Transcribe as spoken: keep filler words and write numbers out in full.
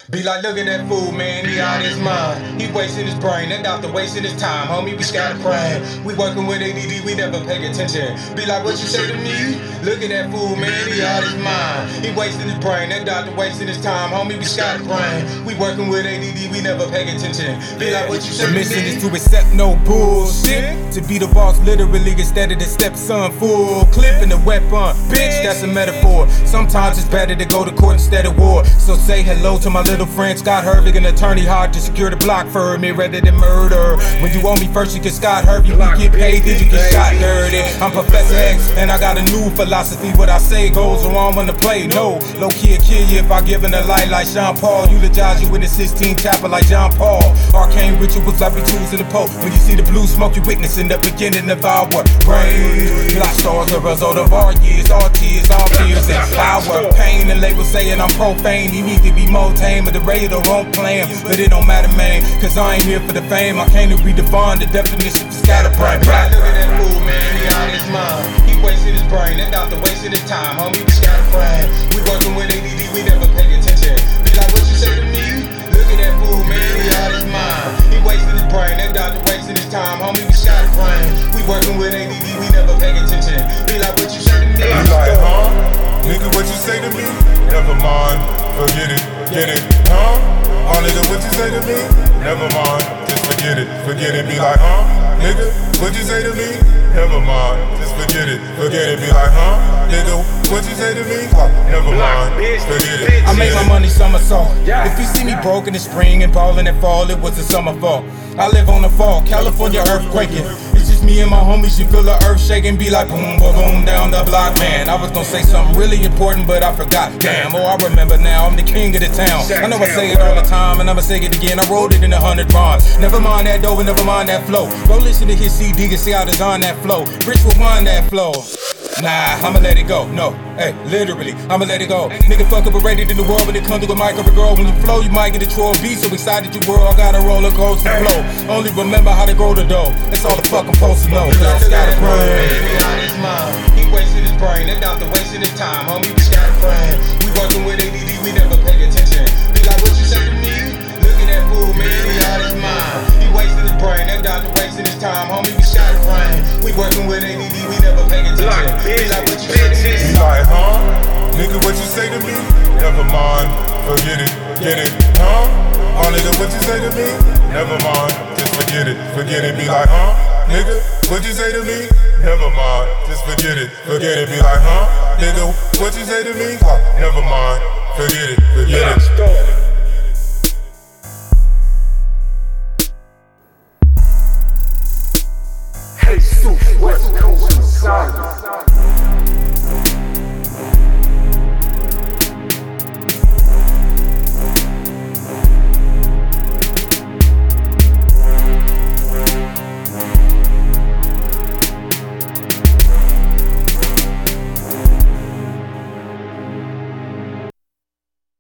Be like, look at that fool, man, he out his mind. He wasting his brain, that doctor wasting his time. Homie, we scatterbrain. We working with A D D, we never pay attention. Be like, what you say to me? Look at that fool, man, he out his mind. He wasting his brain, that doctor wasting his time. Homie, we scatterbrain. We working with A D D, we never pay attention. Be like, what you say to me? The mission is to accept no bullshit. To be the boss literally instead of the stepson. Full clip in the weapon, bitch, that's a metaphor. Sometimes it's better to go to court instead of war. So say hello to my little friend Scott Hervey, an attorney hard to secure the block for me rather than murder. When you owe me first, you get Scott Hervey. We get paid, then you get shot dirty. I'm Professor X, and I got a new philosophy. What I say goes wrong on the play. No, low key will kill you if I give in a light like Sean Paul. Eulogize you in the Sistine Chapel like John Paul. Arcane rituals, I be choosing the Pope. When you see the blue smoke, you witnessing the beginning of our brain. Lost stars, a result of our years, all tears, all fears, and our pain. And labels saying I'm profane. You need to be more tame, but the radar won't play him. But it don't matter, man, cause I ain't here for the fame. I came to redefine the definition of scatterbrain. Look at that fool, man, he out his mind. He wasting his brain, that doctor wasting his time. Homie, we scatterbrain. We working with A D D, we never pay attention. Be like, what you say to me? Look at that fool, man, he out his mind. He wasting his brain, that doctor wasting his time. Homie, we scatterbrain. We working with A D D, we never pay attention. Be like, what you say to me? Be like, huh? Nigga, what you say to me? Never mind, forget it, get it, huh? Oh, nigga, what you say to me? Never mind, just forget it, forget it. Be like, huh? Nigga, what you say to me? Never mind, just forget it, forget it. Be like, huh? Nigga, what you say to me? Never mind, forget it. I make my money somersault. If you see me broke in the spring and ballin' in fall, it was the summer fall. I live on the fall, California earthquaking. It's just me and my homies, you feel the earth shaking. Be like boom, boom, boom, down the block, man. I was gonna say something really important, but I forgot. Damn, oh, I remember now, I'm the king of the town. I know I say it all the time, and I'ma say it again. I wrote it in a hundred rhymes. Never mind that dough, and never mind that flow. Go listen to his C D and see how to design that flow. Rich will wind that flow. Nah, I'ma let it go. No, hey, literally, I'ma let it go. Nigga fuck up rated in the world when it comes to a mic of a girl. When you flow, you might get a troll beat. So excited you world, I got a roller coaster flow. Only remember how to grow the dough. That's all the fuck I'm supposed to know. Look at that fool, man, he out his mind. He wasting his brain, that doctor wasting his time. Homie, we scatterbrain. We working with A D D, we never pay attention. Be like, what you say to me? Look at that fool, man, he out his mind. He wasting his brain, that doctor wasting his time. Homie, we scatterbrain. We working with A D D, we never pay attention. Be like, what you say to me? Be like, huh? Nigga, what you say to me? Never mind, forget it, get it, huh? Oh, nigga, what you say to me? Never mind, just forget it, forget it. Be like, huh? Nigga, what you say to me? Never mind, just forget it, forget it. Be like, huh? Nigga, what you say to me? Never mind, forget it, forget it. Jesus, West Coast Messiah.